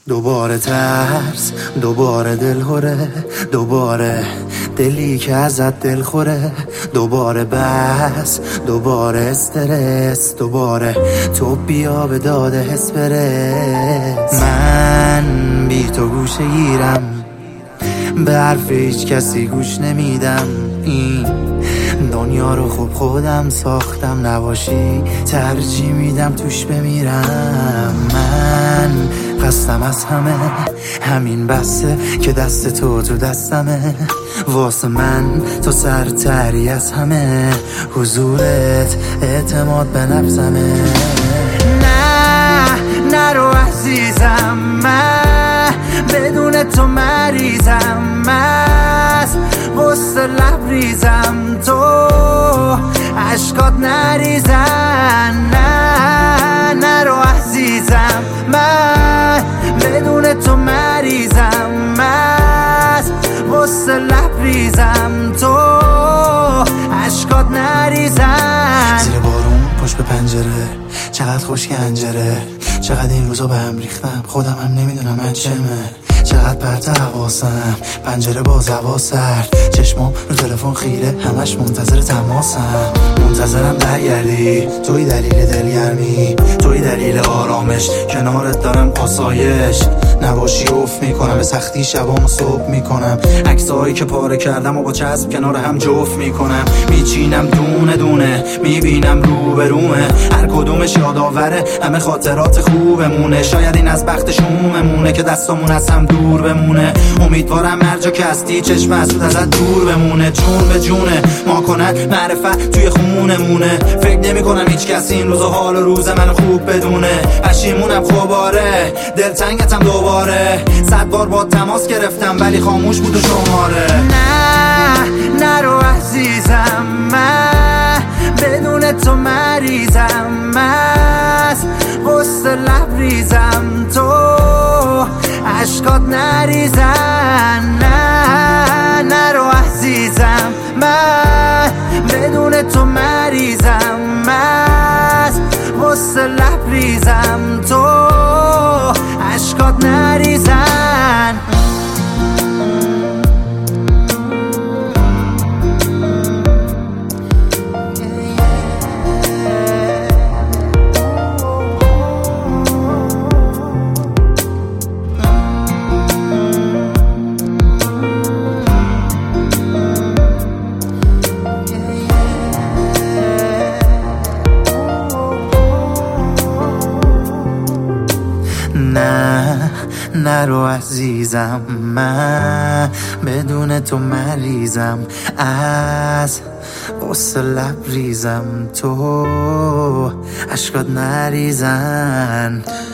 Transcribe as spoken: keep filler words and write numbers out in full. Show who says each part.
Speaker 1: دوباره ترس، دوباره دلهوره، دوباره دلی که ازت دل خوره، دوباره بس، دوباره استرس، دوباره تو بیا به داده حس برس. من بی تو گوشه گیرم، به حرف هیچ کسی گوش نمیدم. این دنیا رو خوب خودم ساختم، نباشی ترجیح میدم توش بمیرم. من خستم از همه، همین بسه که دست تو تو دستمه. واسه من تو سرتری از همه، حضورت اعتماد به نفسمه. نه نرو عزیزم، من بدون تو مریضم، من غصه لبریزم، تو عشقات نریزن. نه نرو عزیزم، من بدون تو مریضم، من غصه لبریزم، تو عشقات نریزن.
Speaker 2: زیر بارون پشت به پنجره، چقدر خوش که انجره، چقدر این روزا به هم ریختم، خودم هم نمیدونم من چمه. چقدر پرت حواسم، پنجره باز هوا سرد، چشمام رو تلفن خیره، همش منتظر تماسم. منتظرم برگردی، توی دلیل دلگرمی، توی دلیل آرامش، کنارت دارم آسایش. نباشی اوف میکنم، به سختی شبامو صبح میکنم، عکسایی که پاره کردم و با چسب کنار هم جفت میکنم. میچینم دونه دونه، میبینم رو به رومه، هر کدومش یادآوره همه خاطرات خوبمونه. شاید این از بخت شوممونه که دستامون از هم دور بمونه. امیدوارم هر جا که هستی چشم حسود ازت دور بمونه. جون به جونه ما کنن معرفت توی خونمونه. فکر نمی کنم هیچ کسی این روز و حال و روز منو خوب بدونه. پشیمونم خوباره، دلتنگتم دوباره، صد بار با تماس گرفتم ولی خاموش بود و شماره.
Speaker 1: نه نرو عزیزم، من بدون تو مریضم، من غصه لبریزم، تو عشقات نریزن. نه نرو عزیزم، من بدون تو مریضم، من غصه لبریزم، تو عشقات نریزن. نه نرو عزیزم، من بدون تو مریضم، از غصه لبریزم، تو عشقات نریزن.